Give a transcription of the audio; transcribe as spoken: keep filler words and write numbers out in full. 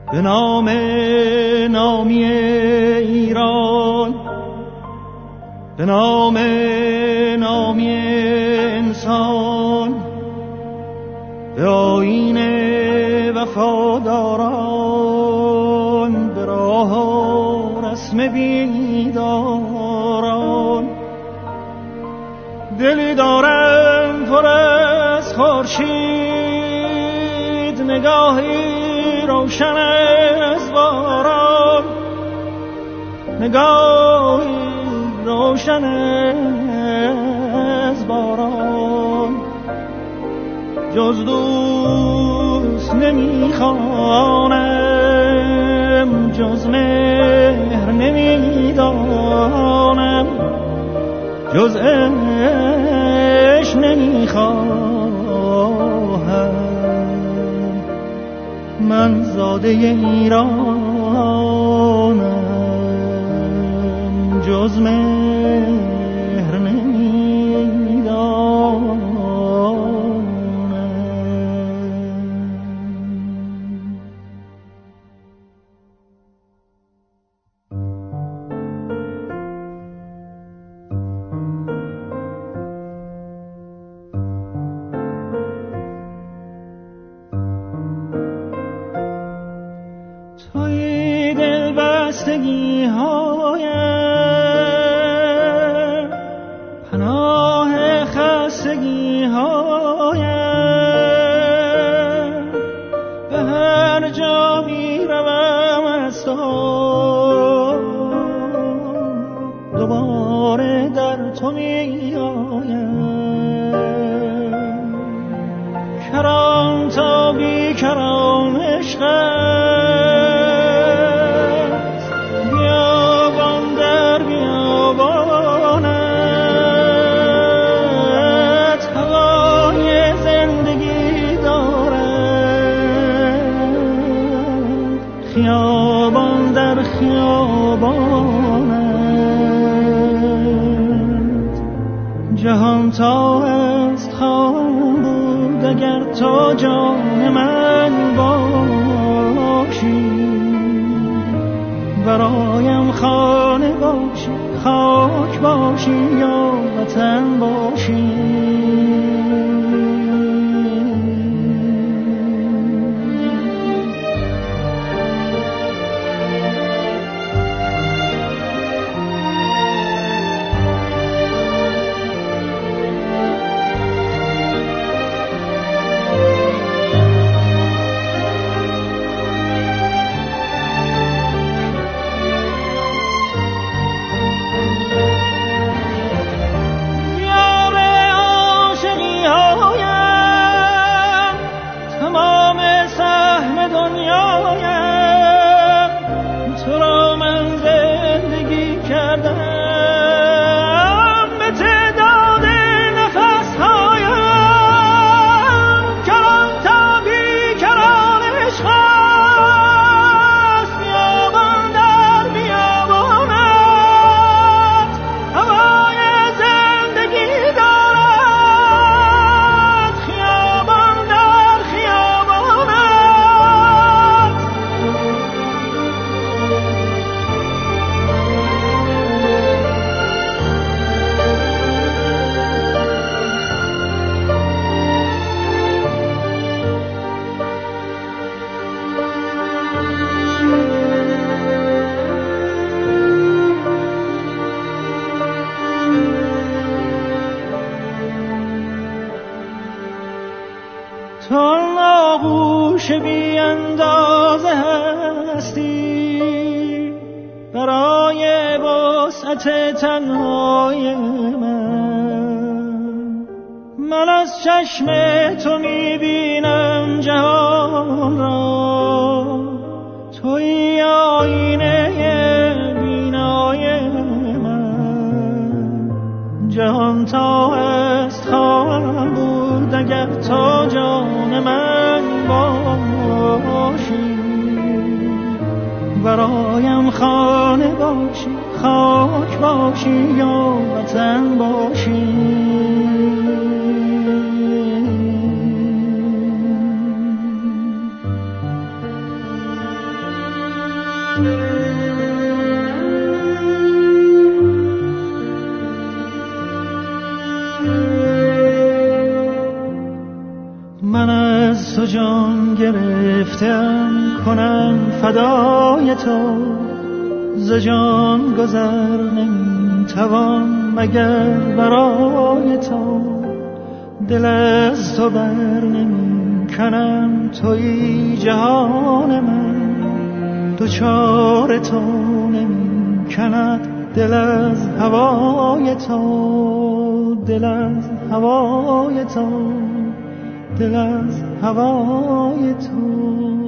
به نام نامی ایران، به نام نامی انسان، به آیین وفاداران، به راه و رسم بیداران. دلی دارم پر از خورشید، نگاهی روشن از باران، نگاهی روشن از باران. جز دوست نمیخوانم، جز مهر نمیدانم، جز عشق نمیخواهم. من زاده ایرانم، جز مهر نمیدانم. توی دل بستگی هایم، پناه خستگی هایم. به هر جا می روم از تو دوباره در تو می آیم. کران تا بی کران عشق خیابان در خیابانت. جهان تا است خواهم بود اگر تو جان من باشی. برایم خانه باشی، خاک باشی یا وطن باشی. تو آغوش بی اندازه هستی برای وسعت تنهای من. من از چشم تو میبینم جهان را، توی آینه بینای من. جهان تا است خواهم بود اگر تو جان من باشی. برایم خانه باشی، خاک باشی یا وطن باشی. گفتم کنم فدای تو، ز جان گذر نمی توان مگر برای تو. دل از تو بر نمی کنم، تویی جهان من، دوچار تو نمی کند دل از هوای تو، دل از هوای تو، دل از هوای تو.